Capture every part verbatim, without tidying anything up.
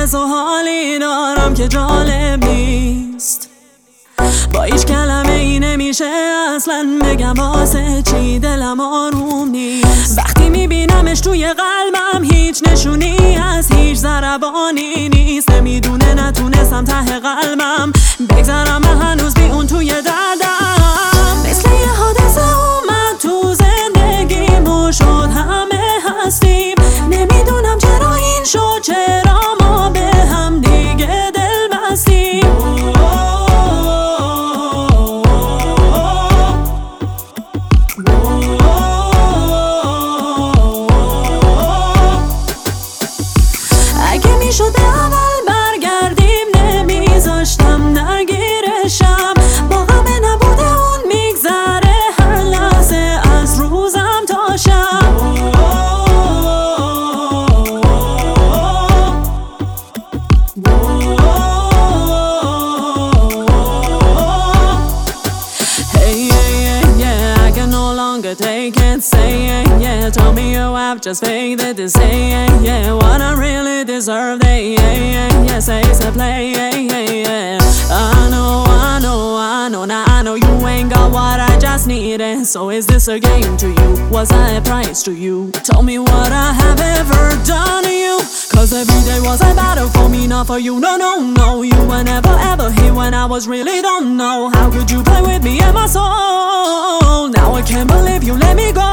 حس و حالی دارم که جالب نیست. با هیچ کلمه ای نمیشه اصلا بگم واسه چی دلم آروم نیست. وقتی میبینمش توی قلبم هیچ نشونی از هیچ ضربانی نیست. نمیدونه نتونستم ته قلبم بگذرم من هنوز بی اون توی دردم. مثل یه حادثه اومد تو زندگیم و شد همه هستیم. نمیدونم چرا این شد، چرا ما به هم دیگه دل بستیم. اگه میشد به اول برگردیم نمیذاشتم درگیرشم. با غم نبوده اون میگذره هر لحظه از روزم تا شب. Hey, yeah, yeah, yeah, I can no longer take it. Say yeah, yeah, tell me you have just faked it. To say yeah, yeah, what I really deserve. They yeah, yeah, yeah, say it's a play. Yeah, yeah, yeah. I know, I know, I know. Now I know you ain't got what I just needed. So is this a game to you? Was I a prize to you? Tell me what I have ever done to you. Cause every day was a battle for me, not for you. No, no, no. You were never ever here when I was really don't know. How could you play with me and my soul? Now I can't believe you let me go.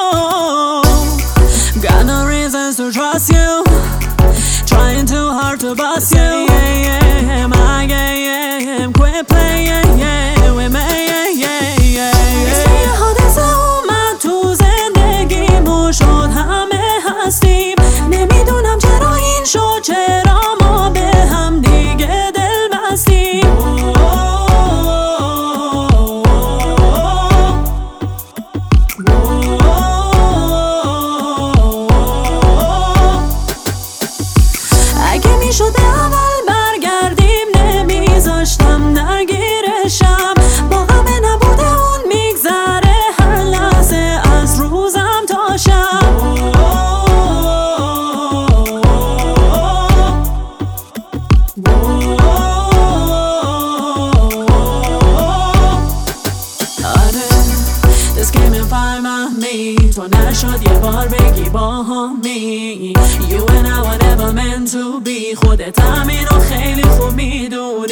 Got no reasons to trust you. Trying too hard to bust you. Yeah, yeah, yeah, my yeah, yeah. Quit playing, yeah, with me, yeah, yeah, yeah. مثل یه حادثه اومد تو زندگیم و شد همه هستیم. نمیدونم چرا این شد، چرا ما به هم دیگه دل بستیم. اگه میشد اول برگردیم نمیذاشتم درگیرشم. با غم نبوده اون میگذره هر لحظه از روزم تا شب. This came in find my me. تو نشد یه بار بگی با همی. You and I were never meant to be. خودت همین رو خیلی خوب میدونی.